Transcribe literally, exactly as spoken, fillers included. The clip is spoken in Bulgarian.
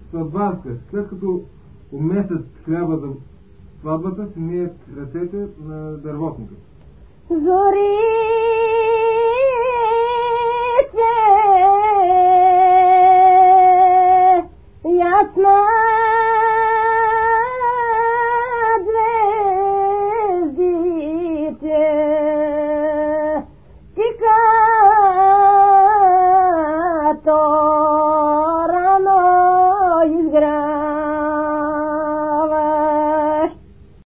сватбарска. След като умесят хляба за сватбата, си мият ръцете на дървотника. Зори